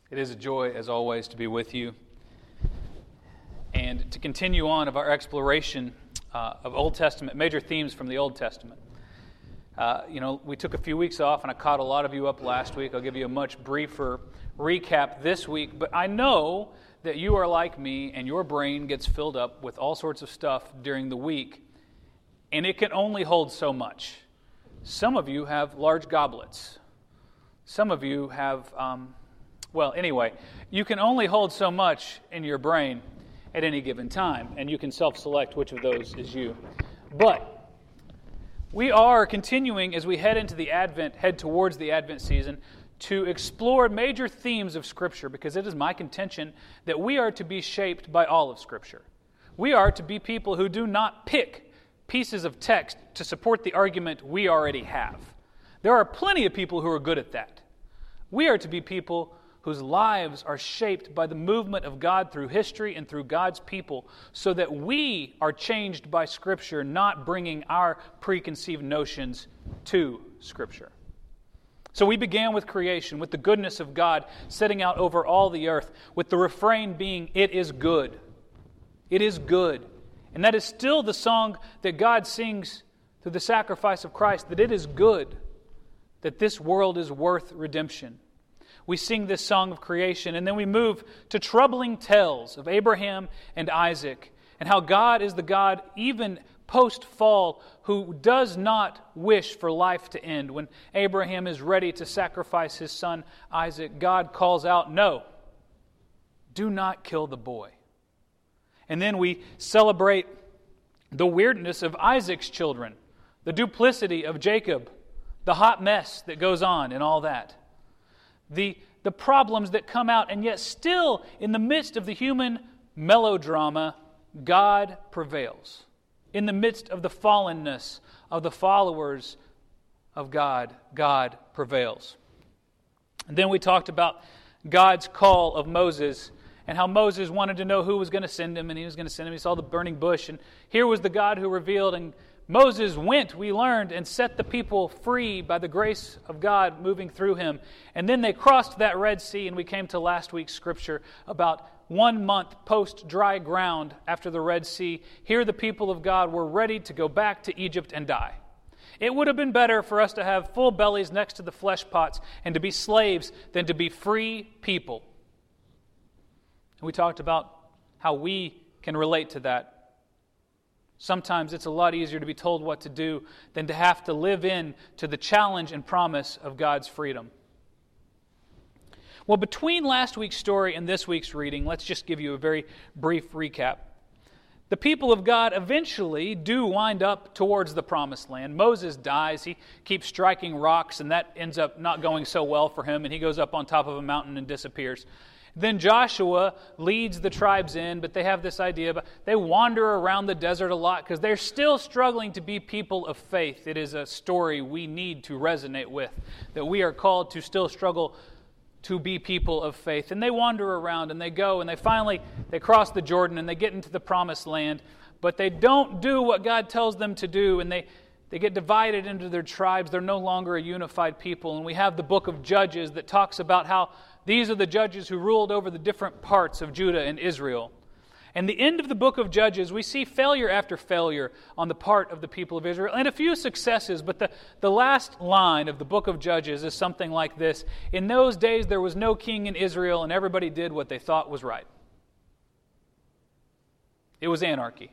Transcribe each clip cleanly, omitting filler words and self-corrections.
It is a joy, as always, to be with you and to continue on of our exploration of Old Testament, major themes from the Old Testament. We took a few weeks off, and I caught a lot of you up last week. I'll give you a much briefer recap this week, but I know that you are like me, and your brain gets filled up with all sorts of stuff during the week, and it can only hold so much. Some of you have large goblets. Some of you have... you can only hold so much in your brain at any given time, and you can self-select which of those is you. But we are continuing as we head towards the Advent season, to explore major themes of Scripture, because it is my contention that we are to be shaped by all of Scripture. We are to be people who do not pick pieces of text to support the argument we already have. There are plenty of people who are good at that. We are to be people whose lives are shaped by the movement of God through history and through God's people, so that we are changed by Scripture, not bringing our preconceived notions to Scripture. So we began with creation, with the goodness of God setting out over all the earth, with the refrain being, "It is good." It is good. And that is still the song that God sings through the sacrifice of Christ, that it is good, that this world is worth redemption. We sing this song of creation, and then we move to troubling tales of Abraham and Isaac, and how God is the God, even post-fall, who does not wish for life to end. When Abraham is ready to sacrifice his son Isaac, God calls out, "No, do not kill the boy." And then we celebrate the weirdness of Isaac's children, the duplicity of Jacob, the hot mess that goes on and all that. The problems that come out, and yet still in the midst of the human melodrama, God prevails. In the midst of the fallenness of the followers of God, God prevails. And then we talked about God's call of Moses, and how Moses wanted to know who was going to send him, and he was going to send him. He saw the burning bush, and here was the God who revealed, and Moses went, we learned, and set the people free by the grace of God moving through him. And then they crossed that Red Sea, and we came to last week's scripture about 1 month post-dry ground after the Red Sea. Here the people of God were ready to go back to Egypt and die. It would have been better for us to have full bellies next to the flesh pots and to be slaves than to be free people. And we talked about how we can relate to that. Sometimes it's a lot easier to be told what to do than to have to live in to the challenge and promise of God's freedom. Well, between last week's story and this week's reading, let's just give you a very brief recap. The people of God eventually do wind up towards the promised land. Moses dies. He keeps striking rocks, and that ends up not going so well for him, and he goes up on top of a mountain and disappears. Then Joshua leads the tribes in, but they have this idea, but they wander around the desert a lot because they're still struggling to be people of faith. It is a story we need to resonate with, that we are called to still struggle to be people of faith. And they wander around, and they go, and they cross the Jordan, and they get into the promised land, but they don't do what God tells them to do, and they get divided into their tribes. They're no longer a unified people. And we have the book of Judges that talks about how these are the judges who ruled over the different parts of Judah and Israel. And the end of the book of Judges, we see failure after failure on the part of the people of Israel, and a few successes, but the last line of the book of Judges is something like this: "In those days there was no king in Israel, and everybody did what they thought was right." It was anarchy.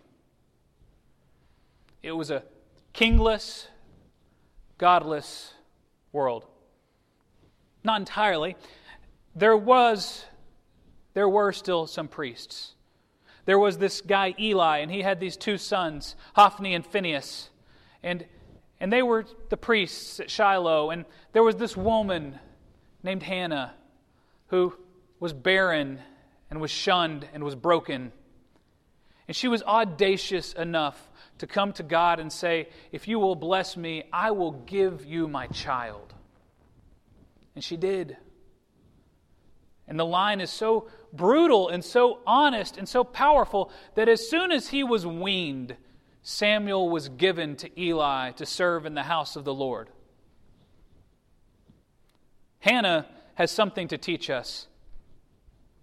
It was a kingless, godless world. Not entirely. There were still some priests. There was this guy Eli, and he had these 2 sons, Hophni and Phinehas, and they were the priests at Shiloh. And there was this woman named Hannah who was barren and was shunned and was broken. And she was audacious enough to come to God and say, "If you will bless me, I will give you my child." And she did. And the line is so brutal and so honest and so powerful that as soon as he was weaned, Samuel was given to Eli to serve in the house of the Lord. Hannah has something to teach us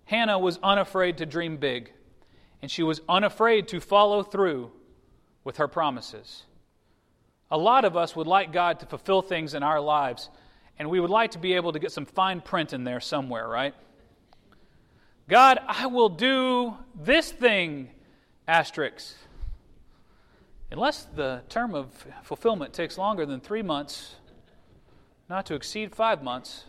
Hannah was unafraid to dream big, and she was unafraid to follow through with her promises. A lot of us would like God to fulfill things in our lives, and we would like to be able to get some fine print in there somewhere, right? God, I will do this thing, asterisk. Unless the term of fulfillment takes longer than 3 months, not to exceed 5 months.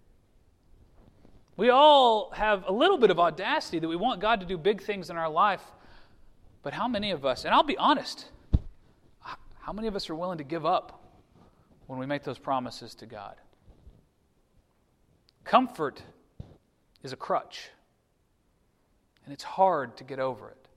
We all have a little bit of audacity that we want God to do big things in our life. But how many of us, and I'll be honest, how many of us are willing to give up when we make those promises to God? Comfort is a crutch, and it's hard to get over it.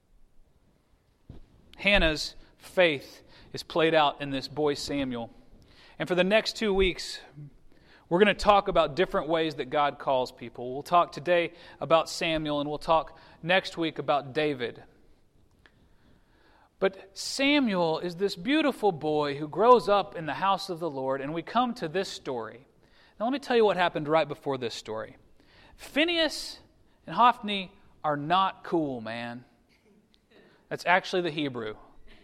Hannah's faith is played out in this boy Samuel. And for the next 2 weeks, we're going to talk about different ways that God calls people. We'll talk today about Samuel, and we'll talk next week about David. But Samuel is this beautiful boy who grows up in the house of the Lord, and we come to this story. Now let me tell you what happened right before this story. Phinehas and Hophni are not cool, man. That's actually the Hebrew.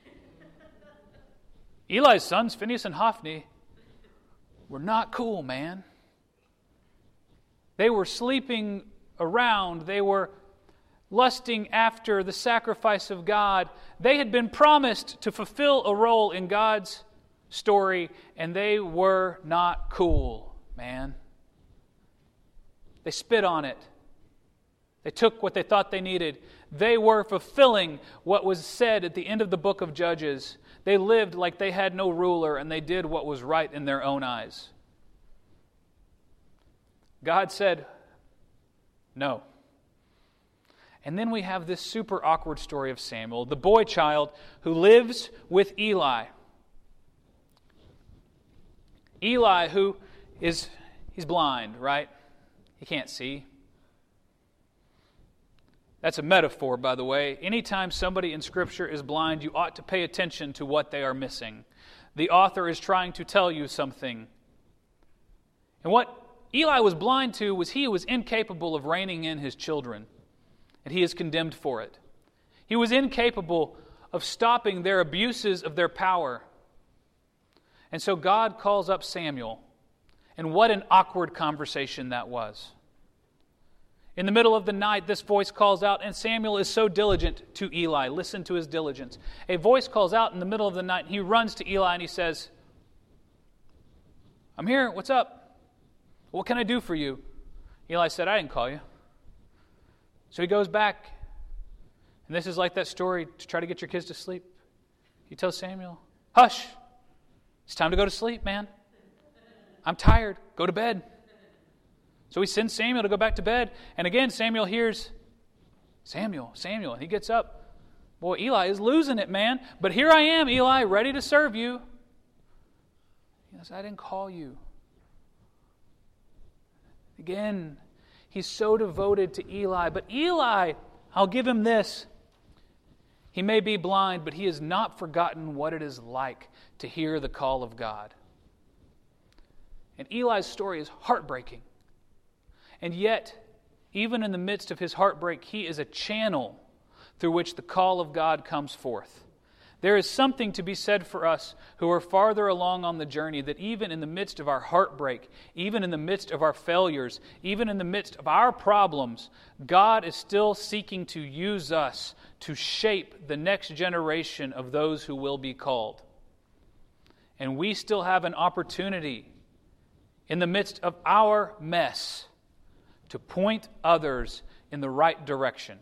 Eli's sons, Phinehas and Hophni, were not cool, man. They were sleeping around. They were lusting after the sacrifice of God. They had been promised to fulfill a role in God's story, and they were not cool, man. They spit on it. They took what they thought they needed. They were fulfilling what was said at the end of the book of Judges. They lived like they had no ruler, and they did what was right in their own eyes. God said, no. And then we have this super awkward story of Samuel, the boy child who lives with Eli. Eli, he's blind, right? He can't see. That's a metaphor, by the way. Anytime somebody in Scripture is blind, you ought to pay attention to what they are missing. The author is trying to tell you something. And what Eli was blind to was he was incapable of reining in his children, and he is condemned for it. He was incapable of stopping their abuses of their power. And so God calls up Samuel, and what an awkward conversation that was. In the middle of the night, this voice calls out, and Samuel is so diligent to Eli. Listen to his diligence. A voice calls out in the middle of the night, and he runs to Eli and he says, I'm here, what's up? What can I do for you? Eli said, I didn't call you. So he goes back, and this is like that story to try to get your kids to sleep. He tells Samuel, hush, it's time to go to sleep, man. I'm tired, go to bed. So he sends Samuel to go back to bed. And again, Samuel hears, Samuel. And he gets up. Boy, Eli is losing it, man. But here I am, Eli, ready to serve you. He says, I didn't call you. Again, he's so devoted to Eli. But Eli, I'll give him this. He may be blind, but he has not forgotten what it is like to hear the call of God. And Eli's story is heartbreaking. And yet, even in the midst of his heartbreak, he is a channel through which the call of God comes forth. There is something to be said for us who are farther along on the journey, that even in the midst of our heartbreak, even in the midst of our failures, even in the midst of our problems, God is still seeking to use us to shape the next generation of those who will be called. And we still have an opportunity in the midst of our mess to point others in the right direction.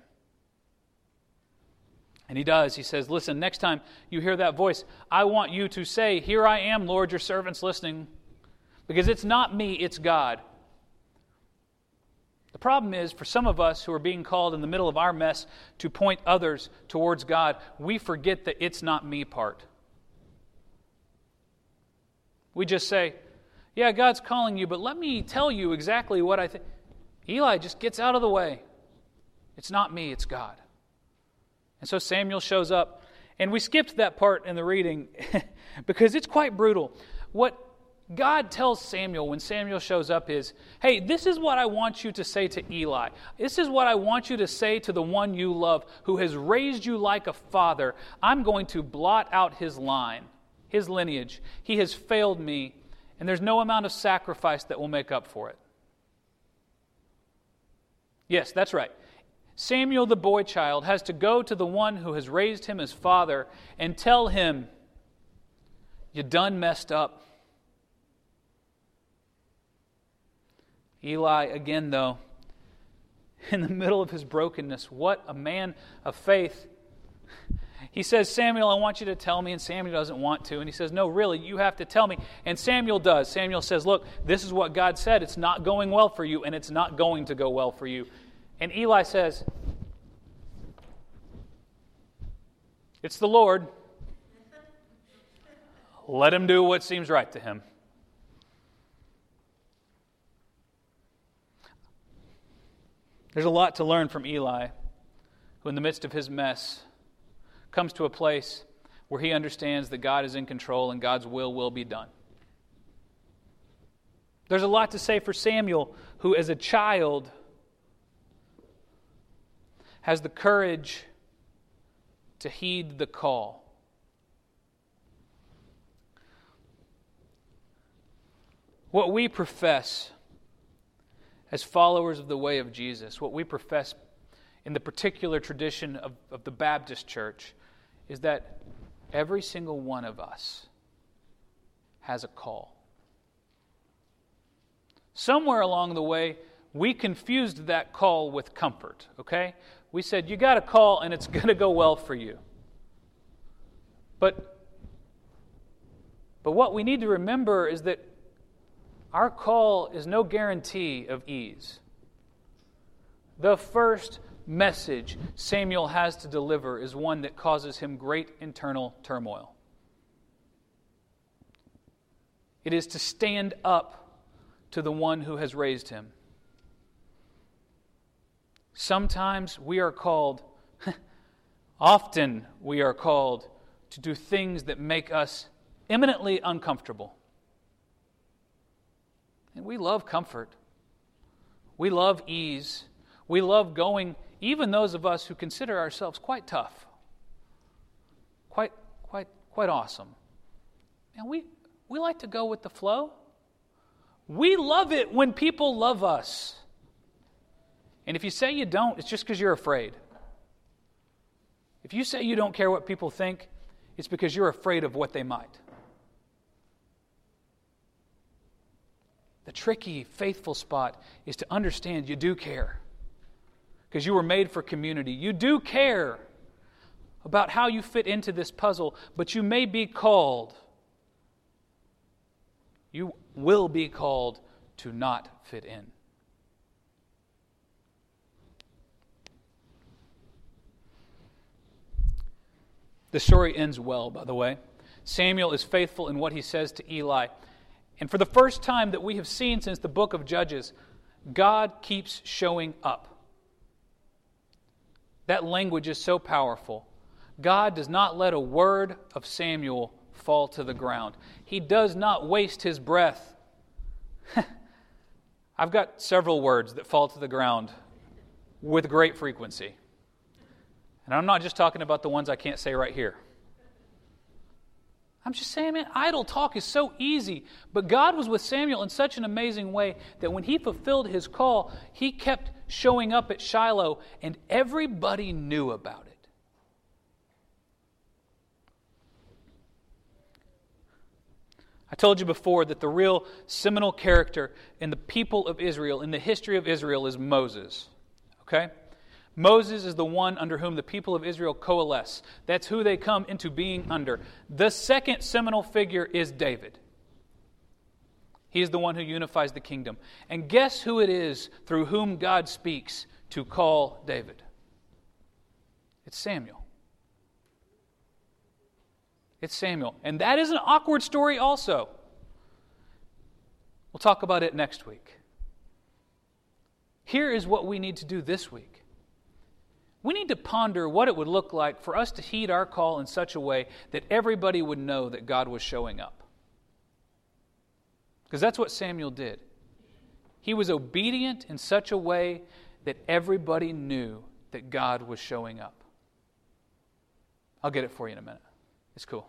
And he does. He says, listen, next time you hear that voice, I want you to say, here I am, Lord, your servant's listening. Because it's not me, it's God. The problem is, for some of us who are being called in the middle of our mess to point others towards God, we forget the it's not me part. We just say, yeah, God's calling you, but let me tell you exactly what I think. Eli just gets out of the way. It's not me, it's God. And so Samuel shows up. And we skipped that part in the reading because it's quite brutal. What God tells Samuel when Samuel shows up is, hey, this is what I want you to say to Eli. This is what I want you to say to the one you love who has raised you like a father. I'm going to blot out his line, his lineage. He has failed me, and there's no amount of sacrifice that will make up for it. Yes, that's right. Samuel, the boy child, has to go to the one who has raised him as father and tell him, you done messed up. Eli, again, though, in the middle of his brokenness, what a man of faith. He says, Samuel, I want you to tell me, and Samuel doesn't want to. And he says, no, really, you have to tell me. And Samuel does. Samuel says, look, this is what God said. It's not going well for you, and it's not going to go well for you. And Eli says, it's the Lord. Let him do what seems right to him. There's a lot to learn from Eli, who in the midst of his mess comes to a place where he understands that God is in control and God's will be done. There's a lot to say for Samuel, who as a child has the courage to heed the call. What we profess as followers of the way of Jesus, what we profess in the particular tradition of the Baptist Church, is that every single one of us has a call. Somewhere along the way, we confused that call with comfort, okay? We said, you got a call and it's going to go well for you. But what we need to remember is that our call is no guarantee of ease. The first message Samuel has to deliver is one that causes him great internal turmoil. It is to stand up to the one who has raised him. Sometimes we are called, often we are called to do things that make us eminently uncomfortable. And we love comfort. We love ease. We love going, even those of us who consider ourselves quite tough, quite awesome. And we like to go with the flow. We love it when people love us. And if you say you don't, it's just because you're afraid. If you say you don't care what people think, it's because you're afraid of what they might. The tricky, faithful spot is to understand you do care. Because you were made for community. You do care about how you fit into this puzzle, but you may be called. You will be called to not fit in. The story ends well, by the way. Samuel is faithful in what he says to Eli. And for the first time that we have seen since the book of Judges, God keeps showing up. That language is so powerful. God does not let a word of Samuel fall to the ground. He does not waste his breath. I've got several words that fall to the ground with great frequency. And I'm not just talking about the ones I can't say right here. I'm just saying, man, idle talk is so easy. But God was with Samuel in such an amazing way that when he fulfilled his call, he kept showing up at Shiloh, and everybody knew about it. I told you before that the real seminal character in the people of Israel, in the history of Israel, is Moses. Okay? Moses is the one under whom the people of Israel coalesce. That's who they come into being under. The second seminal figure is David. He is the one who unifies the kingdom. And guess who it is through whom God speaks to call David? It's Samuel. It's Samuel. And that is an awkward story also. We'll talk about it next week. Here is what we need to do this week. We need to ponder what it would look like for us to heed our call in such a way that everybody would know that God was showing up. Because that's what Samuel did. He was obedient in such a way that everybody knew that God was showing up. I'll get it for you in a minute. It's cool.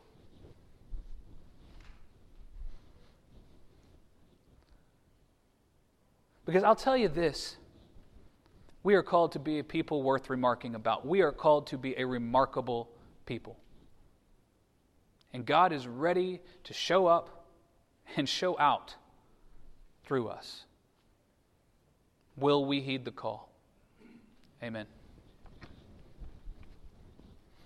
Because I'll tell you this, we are called to be a people worth remarking about. We are called to be a remarkable people. And God is ready to show up and show out through us. Will we heed the call? Amen.